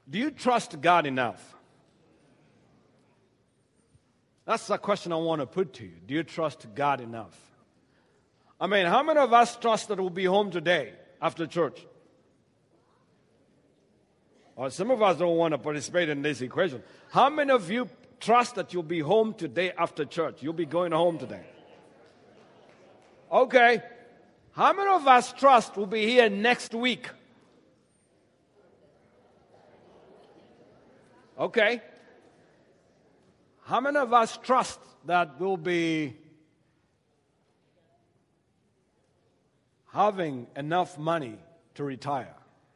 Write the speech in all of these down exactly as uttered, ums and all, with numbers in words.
Do you trust God enough? That's the question I want to put to you. Do you trust God enough? I mean, how many of us trust that we'll be home today after church? Or some of us don't want to participate in this equation. How many of you trust that you'll be home today after church? You'll be going home today. Okay. How many of us trust we'll be here next week? Okay. How many of us trust that we'll be having enough money to retire?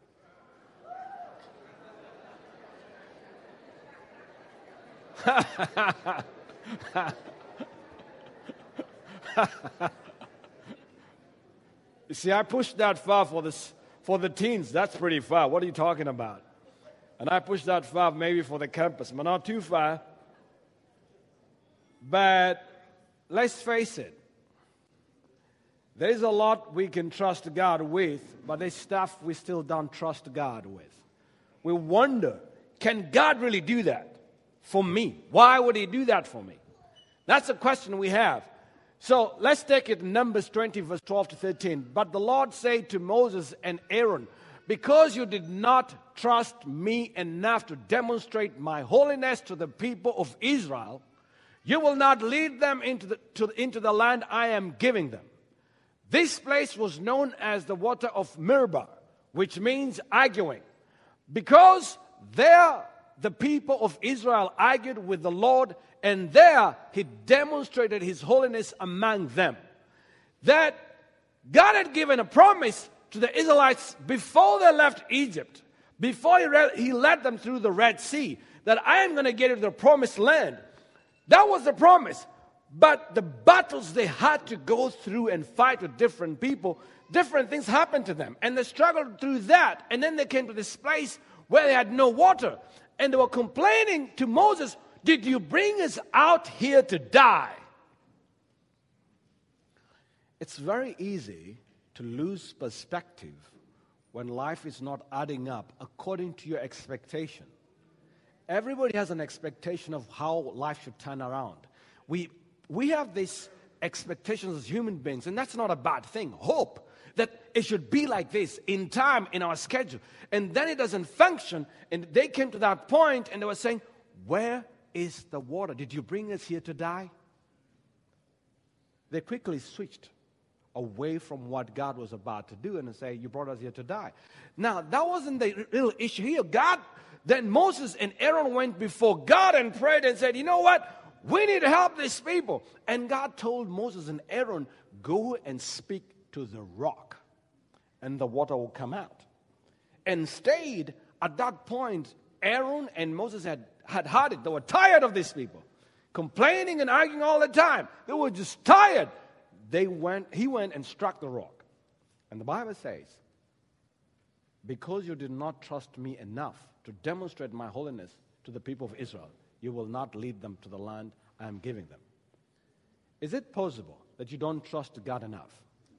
You see, I pushed that far for this for the teens. That's pretty far. What are you talking about? And I pushed that far maybe for the campus, but not too far. But let's face it. There's a lot we can trust God with, but there's stuff we still don't trust God with. We wonder, can God really do that for me? Why would He do that for me? That's a question we have. So let's take it in Numbers twenty, verse twelve to thirteen. But the Lord said to Moses and Aaron, because you did not trust me enough to demonstrate my holiness to the people of Israel, you will not lead them into the, to, into the land I am giving them. This place was known as the water of Meribah, which means arguing, because there the people of Israel argued with the Lord, and there He demonstrated His holiness among them. That God had given a promise to the Israelites before they left Egypt, before He, re- he led them through the Red Sea, that I am going to get you to the promised land. That was the promise. But the battles they had to go through and fight with different people, different things happened to them. And they struggled through that. And then they came to this place where they had no water. And they were complaining to Moses, did you bring us out here to die? It's very easy to lose perspective when life is not adding up according to your expectation. Everybody has an expectation of how life should turn around. We we have these expectations as human beings, and that's not a bad thing. Hope that it should be like this in time, in our schedule. And then it doesn't function, and they came to that point, and they were saying, where is the water? Did you bring us here to die? They quickly switched away from what God was about to do and say, you brought us here to die. Now, that wasn't the real issue here. God, then Moses and Aaron went before God and prayed and said, you know what? We need to help these people. And God told Moses and Aaron, go and speak to the rock, and the water will come out. And stayed at that point, Aaron and Moses had, had had it. They were tired of these people, complaining and arguing all the time. They were just tired. They went, he went and struck the rock. And the Bible says, because you did not trust me enough to demonstrate my holiness to the people of Israel, you will not lead them to the land I am giving them. Is it possible that you don't trust God enough?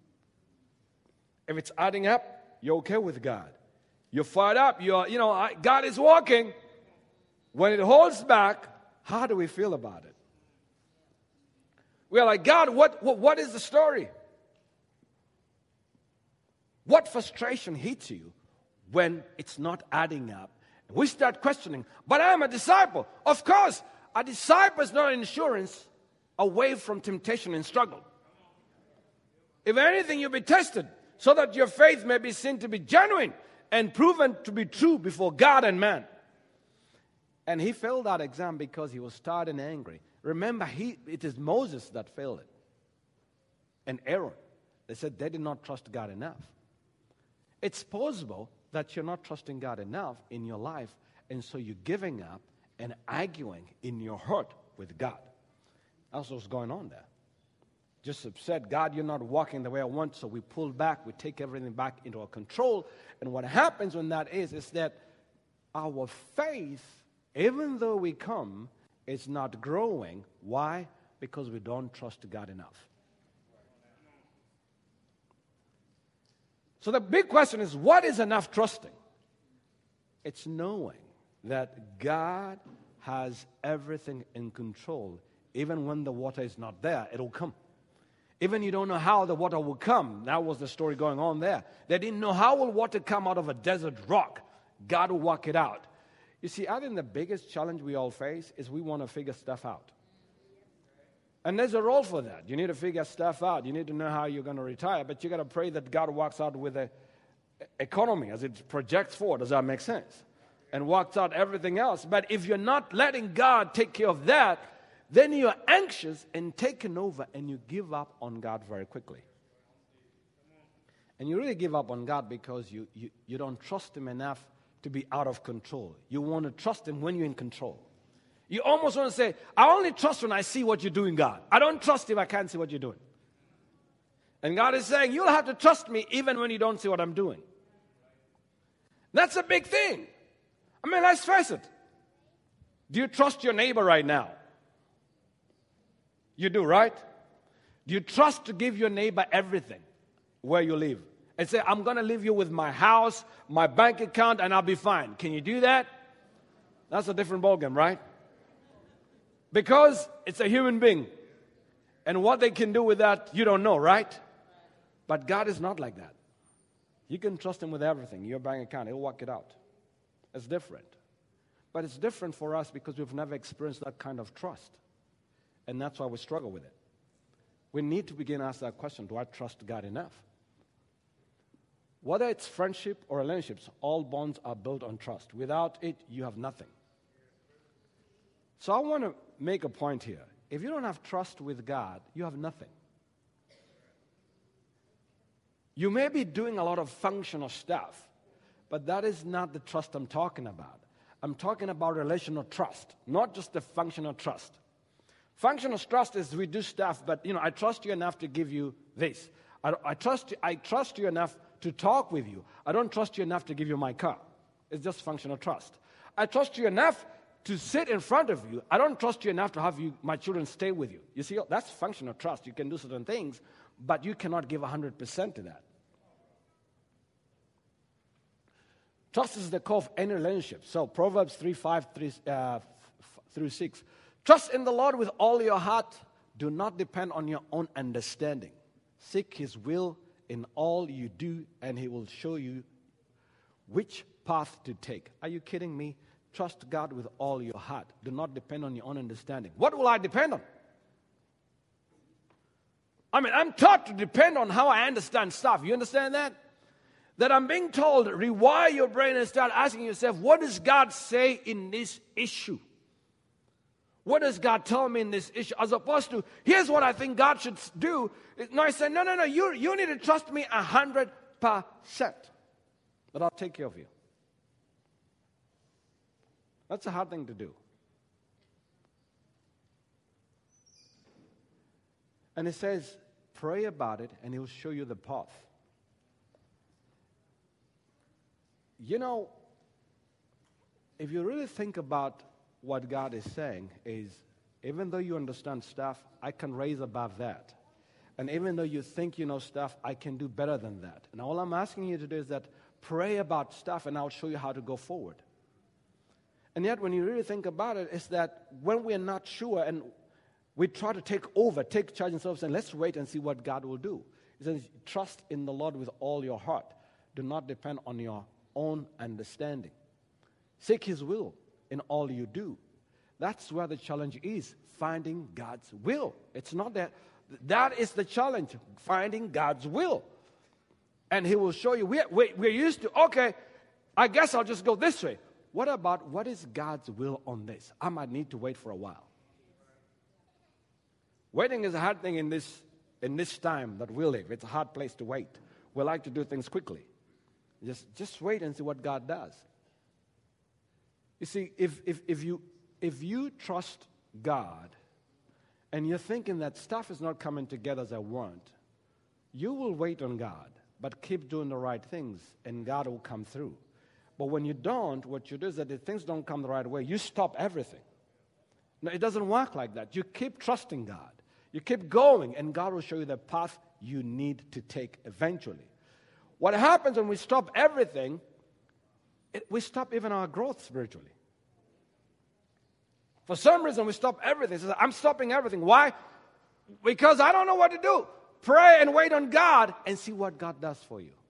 If it's adding up, you're okay with God. You're fired up. You're, you know, God is working. When it holds back, how do we feel about it? We're like, God, what, what, what is the story? What frustration hits you when it's not adding up? We start questioning, but I'm a disciple. Of course, a disciple is not an insurance away from temptation and struggle. If anything, you'll be tested so that your faith may be seen to be genuine and proven to be true before God and man. And he failed that exam because he was tired and angry. Remember, he, it is Moses that failed it. And Aaron. They said they did not trust God enough. It's possible that you're not trusting God enough in your life, and so you're giving up and arguing in your heart with God. That's what's going on there. Just upset, God, you're not walking the way I want, so we pull back, we take everything back into our control. And what happens when that is, is that our faith, even though we come, is not growing. Why? Because we don't trust God enough. So the big question is, what is enough trusting? It's knowing that God has everything in control. Even when the water is not there, it'll come. Even you don't know how the water will come. That was the story going on there. They didn't know how will water come out of a desert rock. God will work it out. You see, I think the biggest challenge we all face is we want to figure stuff out. And there's a role for that. You need to figure stuff out. You need to know how you're going to retire. But you got to pray that God works out with the economy as it projects forward. Does that make sense? And works out everything else. But if you're not letting God take care of that, then you're anxious and taken over, and you give up on God very quickly. And you really give up on God because you, you, you don't trust Him enough to be out of control. You want to trust Him when you're in control. You almost want to say, I only trust when I see what you're doing, God. I don't trust if I can't see what you're doing. And God is saying, you'll have to trust me even when you don't see what I'm doing. That's a big thing. I mean, let's face it. Do you trust your neighbor right now? You do, right? Do you trust to give your neighbor everything where you live? And say, I'm going to leave you with my house, my bank account, and I'll be fine. Can you do that? That's a different ballgame, right? Because it's a human being. And what they can do with that, you don't know, right? But God is not like that. You can trust Him with everything. Your bank account, He'll work it out. It's different. But it's different for us because we've never experienced that kind of trust. And that's why we struggle with it. We need to begin to ask that question, do I trust God enough? Whether it's friendship or relationships, all bonds are built on trust. Without it, you have nothing. So I want to make a point here. If you don't have trust with God, you have nothing. You may be doing a lot of functional stuff, but that is not the trust I'm talking about. I'm talking about relational trust, not just the functional trust. Functional trust is we do stuff, but you know, I trust you enough to give you this. I, I trust you, I trust you enough to talk with you. I don't trust you enough to give you my car. It's just functional trust. I trust you enough to sit in front of you. I don't trust you enough to have you, my children stay with you. You see, that's functional trust. You can do certain things, but you cannot give one hundred percent to that. Trust is the core of any relationship. So Proverbs three, five three, uh, through six. Trust in the Lord with all your heart. Do not depend on your own understanding. Seek His will in all you do, and He will show you which path to take. Are you kidding me? Trust God with all your heart. Do not depend on your own understanding. What will I depend on? I mean, I'm taught to depend on how I understand stuff. You understand that? That I'm being told, rewire your brain and start asking yourself, what does God say in this issue? What does God tell me in this issue? As opposed to, here's what I think God should do. No, I say, no, no, no, you, you need to trust me one hundred percent. But I'll take care of you. That's a hard thing to do. And it says, pray about it and He'll show you the path. You know, if you really think about what God is saying is, even though you understand stuff, I can raise above that. And even though you think you know stuff, I can do better than that. And all I'm asking you to do is that pray about stuff and I'll show you how to go forward. And yet when you really think about it, it's that when we're not sure and we try to take over, take charge and stuff, and let's wait and see what God will do. It says, trust in the Lord with all your heart. Do not depend on your own understanding. Seek His will in all you do. That's where the challenge is, finding God's will. It's not that. That is the challenge, finding God's will. And He will show you. We're, we're used to, okay, I guess I'll just go this way. What about, what is God's will on this? I might need to wait for a while. Waiting is a hard thing in this, in this time that we live. It's a hard place to wait. We like to do things quickly. Just, just wait and see what God does. You see, if, if, if, you, if you trust God and you're thinking that stuff is not coming together as I want, you will wait on God, but keep doing the right things and God will come through. But when you don't, what you do is that if things don't come the right way, you stop everything. No, it doesn't work like that. You keep trusting God. You keep going and God will show you the path you need to take eventually. What happens when we stop everything, it, we stop even our growth spiritually. For some reason, we stop everything. Says, I'm stopping everything. Why? Because I don't know what to do. Pray and wait on God and see what God does for you.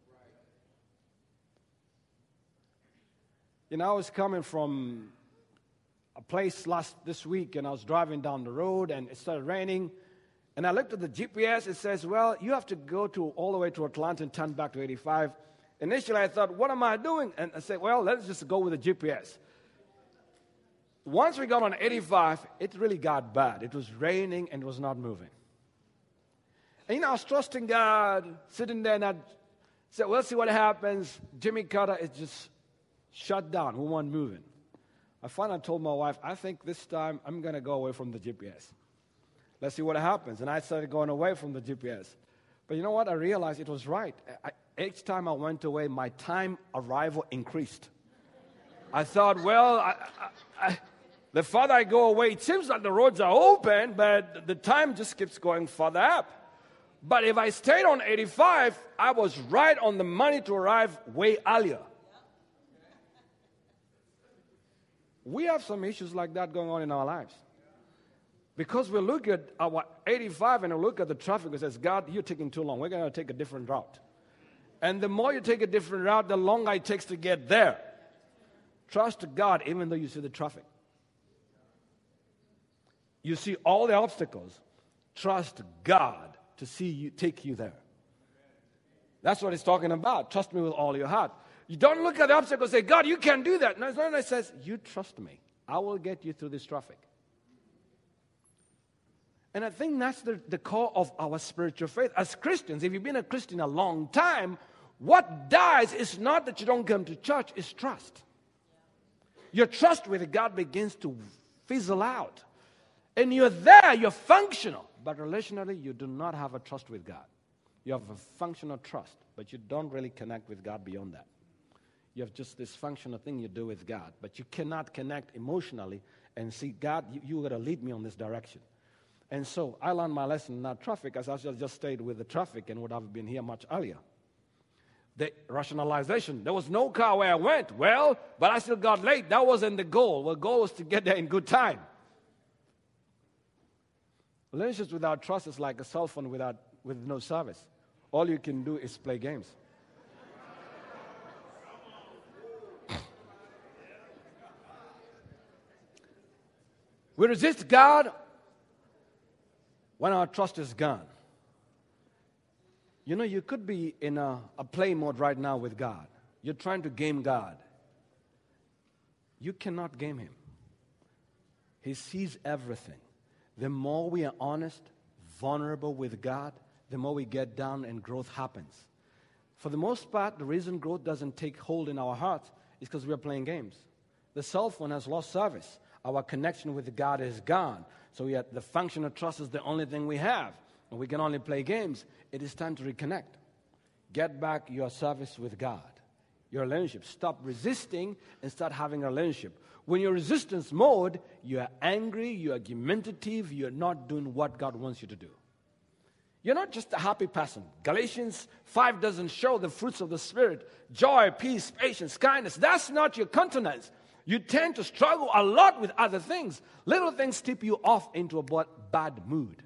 You know, I was coming from a place last this week, and I was driving down the road, and it started raining. And I looked at the G P S. It says, well, you have to go to all the way to Atlanta and turn back to eighty-five. Initially, I thought, what am I doing? And I said, well, let's just go with the G P S. Once we got on eighty-five, it really got bad. It was raining and it was not moving. And, you know, I was trusting God, sitting there, and I said, well, let's see what happens. Jimmy Carter is just shut down. We weren't moving. I finally told my wife, I think this time I'm going to go away from the G P S. Let's see what happens. And I started going away from the G P S. But you know what? I realized it was right. I, each time I went away, my time arrival increased. I thought, well, I, I, I, the farther I go away, it seems like the roads are open, but the time just keeps going further up. But if I stayed on eighty-five, I was right on the money to arrive way earlier. We have some issues like that going on in our lives. Because we look at our eighty-five and we look at the traffic and says, God, you're taking too long. We're going to take a different route. And the more you take a different route, the longer it takes to get there. Trust God even though you see the traffic. You see all the obstacles. Trust God to see you, take you there. That's what it's talking about. Trust me with all your heart. You don't look at the obstacle and say, God, you can't do that. No, it's not. It says, you trust me. I will get you through this traffic. And I think that's the, the core of our spiritual faith. As Christians, if you've been a Christian a long time, what dies is not that you don't come to church, it's trust. Your trust with God begins to fizzle out. And you're there, you're functional. But relationally, you do not have a trust with God. You have a functional trust, but you don't really connect with God beyond that. You have just this functional thing you do with God, but you cannot connect emotionally and see, God, you, you got to lead me on this direction. And so I learned my lesson in that traffic, as I just, just stayed with the traffic and would have been here much earlier. The rationalization, there was no car where I went. Well, but I still got late. That wasn't the goal. The goal was to get there in good time. Relationships without trust is like a cell phone without, with no service. All you can do is play games. We resist God when our trust is gone. You know, you could be in a, a play mode right now with God. You're trying to game God. You cannot game Him. He sees everything. The more we are honest, vulnerable with God, the more we get down and growth happens. For the most part, the reason growth doesn't take hold in our hearts is because we are playing games. The cell phone has lost service. Our connection with God is gone. So we are, the function of trust is the only thing we have. And we can only play games. It is time to reconnect. Get back your service with God. Your relationship. Stop resisting and start having a relationship. When you're in resistance mode, you are angry, you're argumentative, you're not doing what God wants you to do. You're not just a happy person. Galatians five doesn't show the fruits of the Spirit. Joy, peace, patience, kindness. That's not your countenance. You tend to struggle a lot with other things. Little things tip you off into a bad mood.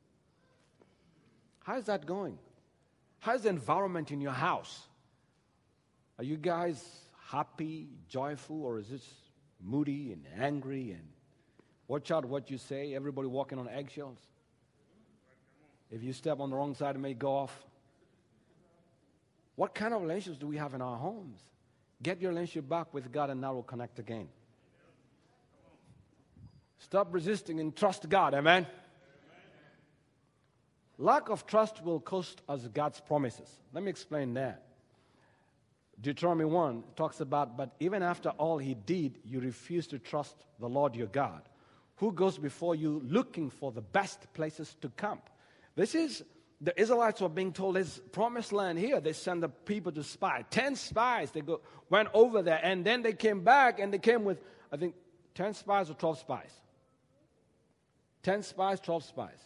How's that going? How's the environment in your house? Are you guys happy, joyful, or is it moody and angry? And watch out what you say. Everybody walking on eggshells. If you step on the wrong side, it may go off. What kind of relationships do we have in our homes? Get your relationship back with God and now we'll connect again. Stop resisting and trust God. Amen? Amen. Lack of trust will cost us God's promises. Let me explain that. Deuteronomy one talks about, but even after all He did, you refuse to trust the Lord your God, who goes before you looking for the best places to camp. This is, the Israelites were being told, there's promised land here. They send the people to spy. Ten spies, they go, went over there, and then they came back, and they came with, I think, ten spies or twelve spies. Ten spies, twelve spies.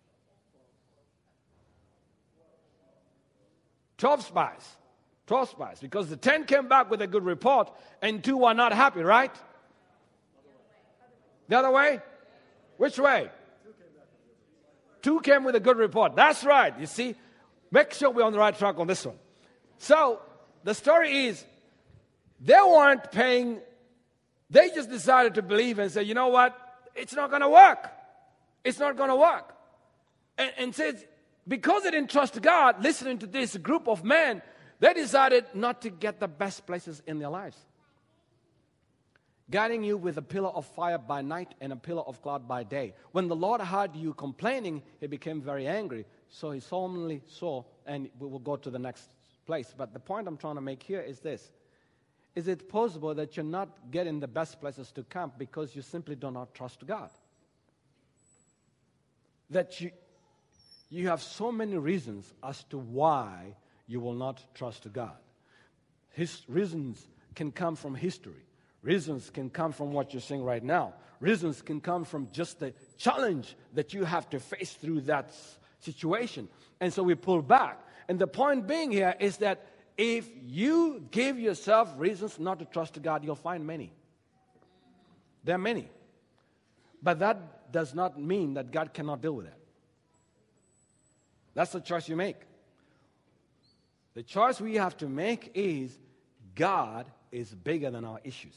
Twelve spies. Twelve spies. Because the ten came back with a good report, and two were not happy, right? The other way? Which way? Two came with a good report. That's right. You see? Make sure we're on the right track on this one. So, the story is, they weren't paying, they just decided to believe and say, you know what? It's not going to work. It's not going to work. And, and says, because they didn't trust God, listening to this group of men, they decided not to get the best places in their lives. Guiding you with a pillar of fire by night and a pillar of cloud by day. When the Lord heard you complaining, he became very angry. So he solemnly saw, and we will go to the next place. But the point I'm trying to make here is this. Is it possible that you're not getting the best places to camp because you simply do not trust God? That you, you have so many reasons as to why you will not trust God. His reasons can come from history. Reasons can come from what you're seeing right now. Reasons can come from just the challenge that you have to face through that situation. And so we pull back. And the point being here is that if you give yourself reasons not to trust God, you'll find many. There are many. But that does not mean that God cannot deal with it. That's the choice you make. The choice we have to make is God is bigger than our issues.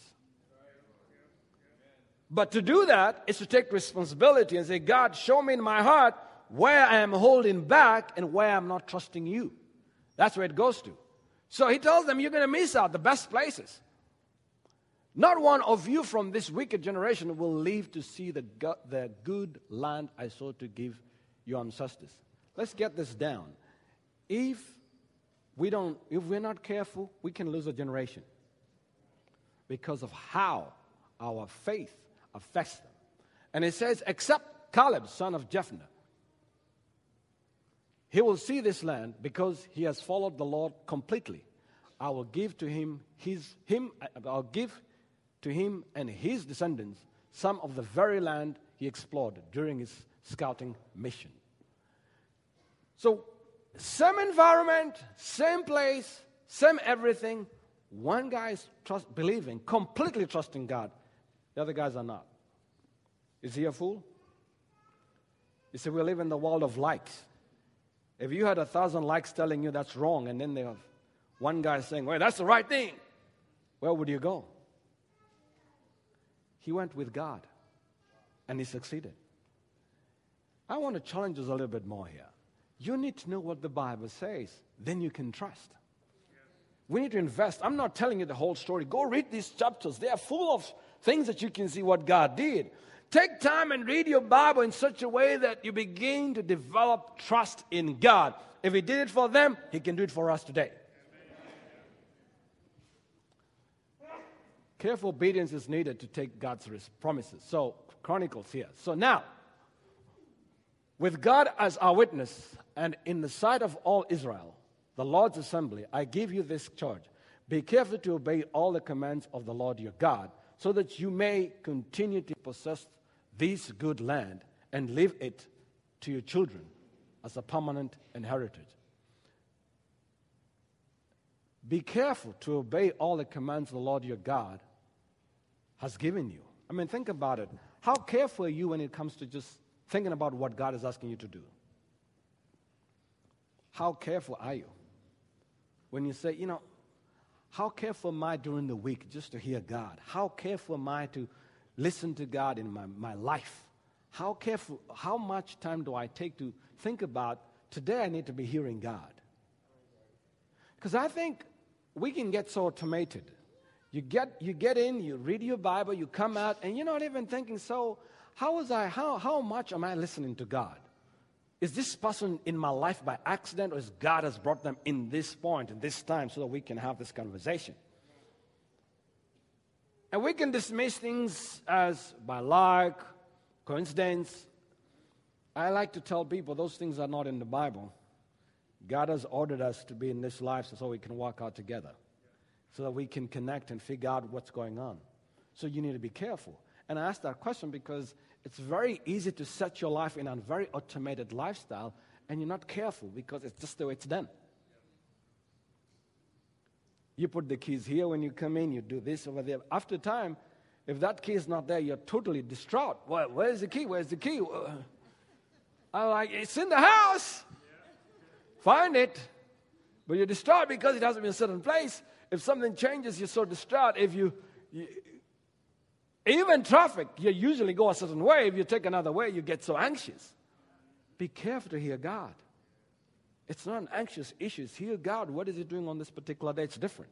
But to do that is to take responsibility and say, God, show me in my heart where I am holding back and where I'm not trusting you. That's where it goes to. So he tells them, you're going to miss out the best places. Not one of you from this wicked generation will live to see the, go- the good land I sought to give your ancestors. Let's get this down. If we don't, if we're not careful, we can lose a generation because of how our faith affects them. And it says, except Caleb, son of Jephunneh, he will see this land because he has followed the Lord completely. I will give to him his him I'll give to him and his descendants some of the very land he explored during his scouting mission. So, same environment, same place, same everything. One guy is trust, believing, completely trusting God. The other guys are not. Is he a fool? You see, we live in the world of likes. If you had a thousand likes telling you that's wrong, and then they have one guy saying, well, that's the right thing, where would you go? He went with God, and he succeeded. I want to challenge us a little bit more here. You need to know what the Bible says. Then you can trust. We need to invest. I'm not telling you the whole story. Go read these chapters. They are full of things that you can see what God did. Take time and read your Bible in such a way that you begin to develop trust in God. If he did it for them, he can do it for us today. Careful obedience is needed to take God's promises. So, Chronicles here. So now, with God as our witness, and in the sight of all Israel, the Lord's assembly, I give you this charge. Be careful to obey all the commands of the Lord your God, so that you may continue to possess this good land and leave it to your children as a permanent inheritance. Be careful to obey all the commands the Lord your God has given you. I mean, think about it. How careful are you when it comes to just thinking about what God is asking you to do? How careful are you when you say, you know, how careful am I during the week just to hear God? How careful am I to listen to God in my, my life? How careful, how much time do I take to think about, today I need to be hearing God? Because I think we can get so automated. You get, you get in, you read your Bible, you come out, and you're not even thinking, so how was I, how, how much am I listening to God? Is this person in my life by accident, or is God has brought them in this point, in this time, so that we can have this conversation? And we can dismiss things as by luck, coincidence. I like to tell people those things are not in the Bible. God has ordered us to be in this life so we can walk out together, so that we can connect and figure out what's going on. So you need to be careful. And I ask that question because it's very easy to set your life in a very automated lifestyle, and you're not careful because it's just the way it's done. You put the keys here when you come in, you do this over there. After time, If that key is not there, you're totally distraught. Well, where's the key? Where's the key? I'm like, it's in the house. Find it. But you're distraught because it hasn't been in a certain place. If something changes, you're so distraught. If you, you even traffic, you usually go a certain way. If you take another way, you get so anxious. Be careful to hear God. It's not an anxious issue. It's hear God. What is He doing on this particular day? It's different.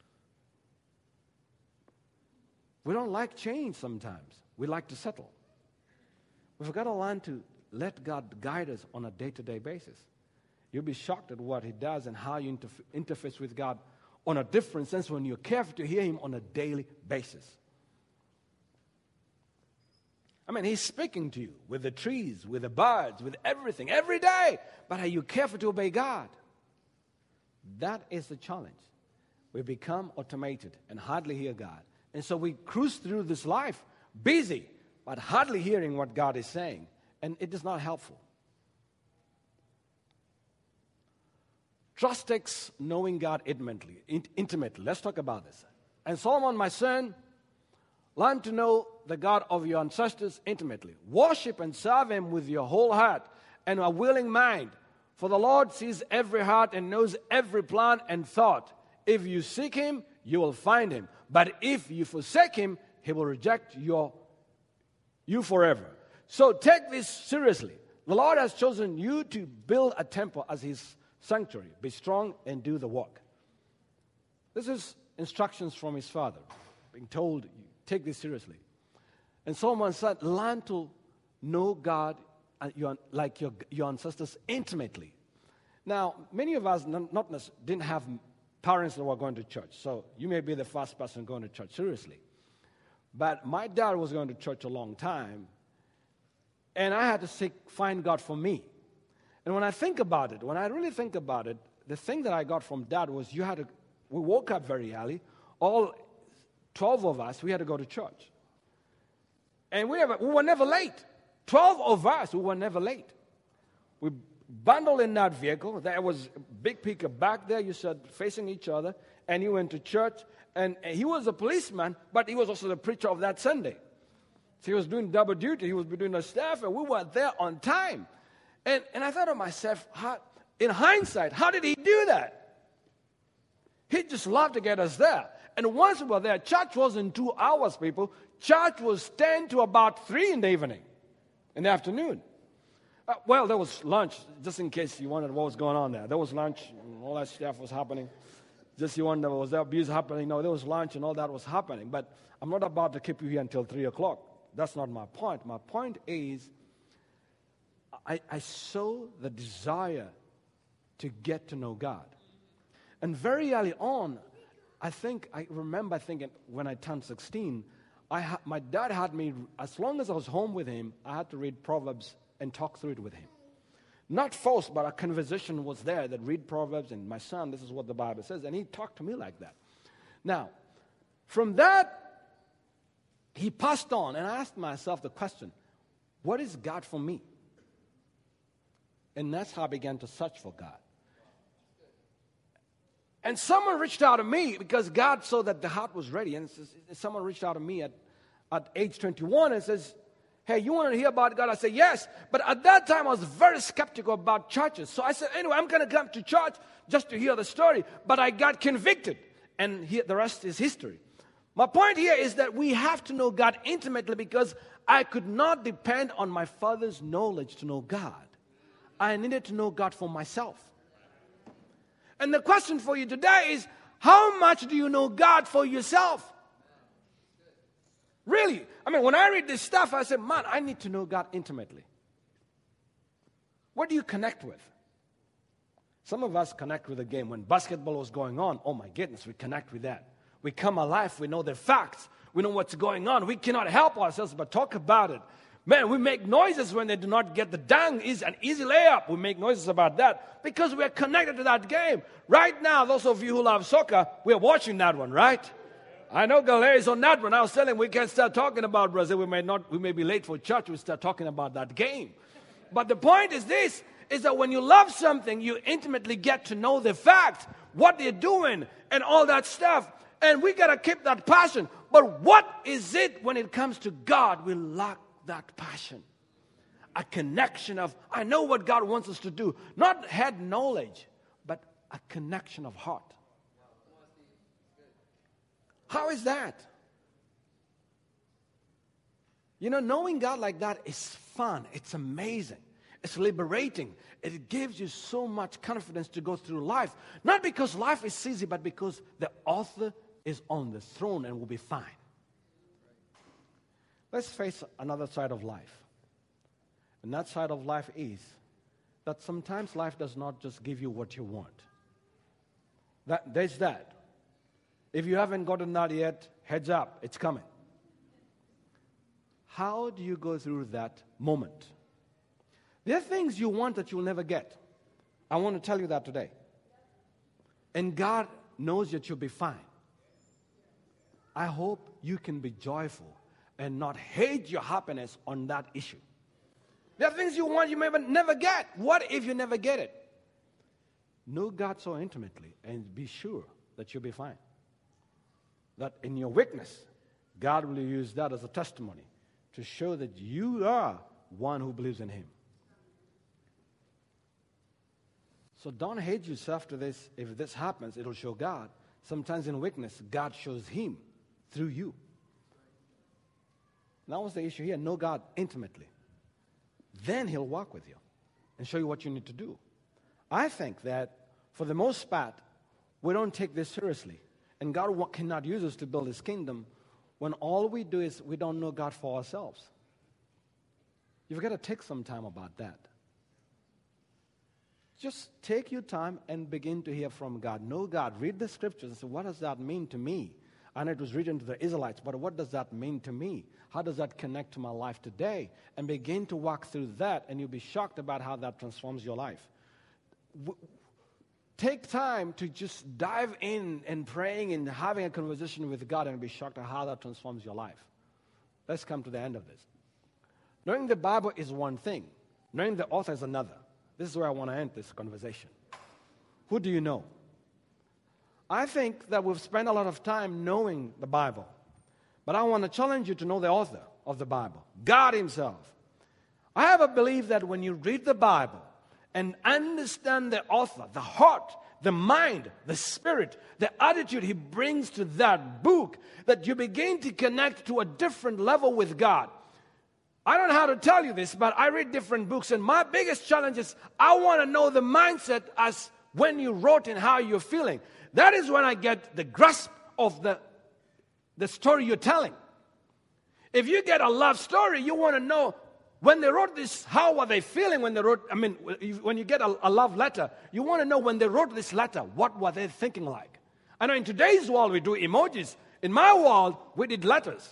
We don't like change sometimes. We like to settle. We've got to learn to let God guide us on a day-to-day basis. You'll be shocked at what He does and how you interf- interface with God on a different sense when you're careful to hear Him on a daily basis. I mean, He's speaking to you with the trees, with the birds, with everything, every day. But are you careful to obey God? That is the challenge. We become automated and hardly hear God. And so we cruise through this life, busy, but hardly hearing what God is saying. And it is not helpful. Trust takes knowing God intimately. intimately. Let's talk about this. And Solomon, my son, learn to know the God of your ancestors intimately. Worship and serve Him with your whole heart and a willing mind. For the Lord sees every heart and knows every plan and thought. If you seek Him, you will find Him. But if you forsake Him, He will reject your, you forever. So take this seriously. The Lord has chosen you to build a temple as His sanctuary. Be strong and do the work. This is instructions from his father, being told, take this seriously. And Solomon said, learn to know God your, like your, your ancestors intimately. Now, many of us not, not didn't have parents that were going to church, so you may be the first person going to church seriously. But my dad was going to church a long time, and I had to seek, find God for me. And when I think about it, when I really think about it, the thing that I got from Dad was you had to, we woke up very early, all twelve of us, we had to go to church. And we, never, we were never late. twelve of us, we were never late. We bundled in that vehicle. There was a big pickup back there, you said, facing each other, and you went to church. And he was a policeman, but he was also the preacher of that Sunday. So he was doing double duty. He was doing the staff, and we were there on time. And, and I thought to myself, how, in hindsight, how did he do that? He just loved to get us there. And once we were there, church wasn't two hours, people. Church was ten to about three in the evening, in the afternoon. Uh, well, there was lunch, just in case you wondered what was going on there. There was lunch, and all that stuff was happening. Just you wonder, was there abuse happening? No, there was lunch and all that was happening. But I'm not about to keep you here until three o'clock. That's not my point. My point is, I, I saw the desire to get to know God. And very early on, I think, I remember thinking when I turned sixteen, I ha- my dad had me, as long as I was home with him, I had to read Proverbs and talk through it with him. Not forced, but a conversation was there that read Proverbs, and my son, this is what the Bible says, and he talked to me like that. Now, from that, he passed on, and I asked myself the question, what is God for me? And that's how I began to search for God. And someone reached out to me because God saw that the heart was ready. And someone reached out to me at, at age twenty-one and says, hey, you want to hear about God? I said, yes. But at that time, I was very skeptical about churches. So I said, anyway, I'm going to come to church just to hear the story. But I got convicted. And here, the rest is history. My point here is that we have to know God intimately because I could not depend on my father's knowledge to know God. I needed to know God for myself. And the question for you today is, how much do you know God for yourself? Really? I mean, when I read this stuff, I said, man, I need to know God intimately. What do you connect with? Some of us connect with a game. When basketball was going on, oh my goodness, we connect with that. We come alive. We know the facts. We know what's going on. We cannot help ourselves but talk about it. Man, we make noises when they do not get the dunk. Is an easy layup. We make noises about that because we are connected to that game. Right now, those of you who love soccer, we are watching that one, right? I know Galera is on that one. I was telling him we can start talking about Brazil. We may not. We may be late for church. We start talking about that game. But the point is this, is that when you love something, you intimately get to know the facts, what they're doing, and all that stuff. And we got to keep that passion. But what is it when it comes to God? We lack that passion. A connection of, I know what God wants us to do. Not head knowledge, but a connection of heart. How is that? You know, knowing God like that is fun. It's amazing. It's liberating. It gives you so much confidence to go through life. Not because life is easy, but because the author is on the throne and will be fine. Let's face another side of life. And that side of life is that sometimes life does not just give you what you want. That, there's that. If you haven't gotten that yet, heads up, it's coming. How do you go through that moment? There are things you want that you'll never get. I want to tell you that today. And God knows that you'll be fine. I hope you can be joyful and not hate your happiness on that issue. There are things you want you may never get. What if you never get it? Know God so intimately and be sure that you'll be fine. That in your weakness, God will use that as a testimony to show that you are one who believes in Him. So don't hate yourself to this. If this happens, it'll show God. Sometimes in weakness, God shows Him through you. That was the issue here. Know God intimately. Then He'll walk with you and show you what you need to do. I think that for the most part, we don't take this seriously. And God cannot use us to build His kingdom when all we do is we don't know God for ourselves. You've got to take some time about that. Just take your time and begin to hear from God. Know God. Read the scriptures and say, what does that mean to me? I know it was written to the Israelites, but what does that mean to me? How does that connect to my life today? And begin to walk through that, and you'll be shocked about how that transforms your life. W- Take time to just dive in and praying and having a conversation with God, and be shocked at how that transforms your life. Let's come to the end of this. Knowing the Bible is one thing. Knowing the author is another. This is where I want to end this conversation. Who do you know? I think that we've spent a lot of time knowing the Bible. But I want to challenge you to know the author of the Bible, God Himself. I have a belief that when you read the Bible and understand the author, the heart, the mind, the spirit, the attitude He brings to that book, that you begin to connect to a different level with God. I don't know how to tell you this, but I read different books, and my biggest challenge is I want to know the mindset as when you wrote and how you're feeling. That is when I get the grasp of the, the story you're telling. If you get a love story, you want to know when they wrote this, how were they feeling when they wrote, I mean, when you get a, a love letter, you want to know when they wrote this letter, what were they thinking like? I know in today's world we do emojis. In my world, we did letters.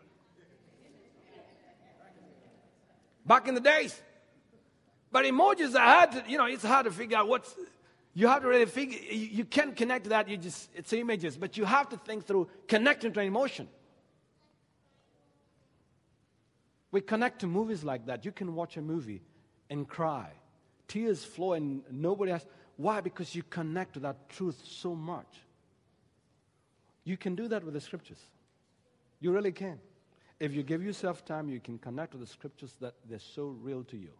Back in the days. But emojis are hard to, you know, it's hard to figure out what's, you have to really figure, you, you can't connect to that, you just, it's images, but you have to think through connecting to an emotion. We connect to movies like that. You can watch a movie and cry. Tears flow and nobody else. Why? Because you connect to that truth so much. You can do that with the scriptures. You really can. If you give yourself time, you can connect to the scriptures that they're so real to you.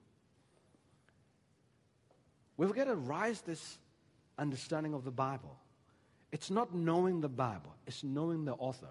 We've got to rise this understanding of the Bible. It's not knowing the Bible. It's knowing the author.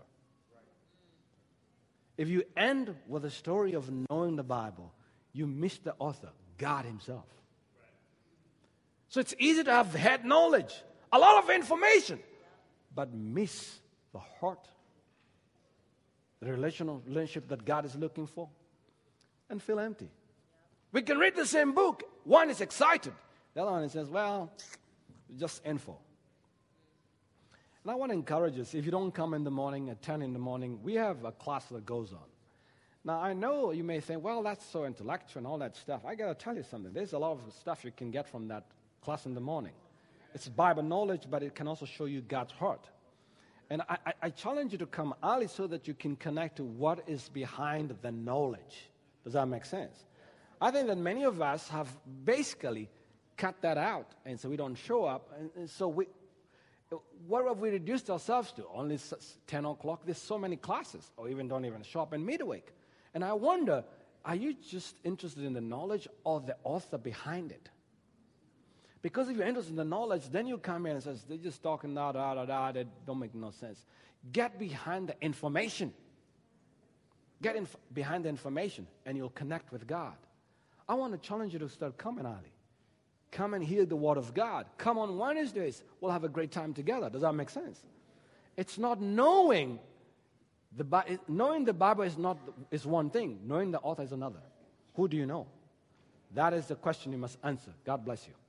If you end with a story of knowing the Bible, you miss the author, God Himself. So it's easy to have head knowledge, a lot of information, but miss the heart, the relational relationship that God is looking for, and feel empty. We can read the same book. One is excited. The other one says, well, just info. And I want to encourage us, if you don't come in the morning at ten in the morning, we have a class that goes on. Now, I know you may think, well, that's so intellectual and all that stuff. I got to tell you something. There's a lot of stuff you can get from that class in the morning. It's Bible knowledge, but it can also show you God's heart. And I, I, I challenge you to come early so that you can connect to what is behind the knowledge. Does that make sense? I think that many of us have basically cut that out, and so we don't show up. And, and so we, What have we reduced ourselves to? Only ten o'clock? There's so many classes, or even don't even show up in midweek. And I wonder, are you just interested in the knowledge or the author behind it? Because if you're interested in the knowledge, then you come in and says, they're just talking da, da, da, da, that don't make no sense. Get behind the information. Get inf- behind the information, and you'll connect with God. I want to challenge you to start coming early. Come and hear the Word of God. Come on Wednesdays. We'll have a great time together. Does that make sense? It's not knowing the Bi- knowing the Bible is not is one thing. Knowing the author is another. Who do you know? That is the question you must answer. God bless you.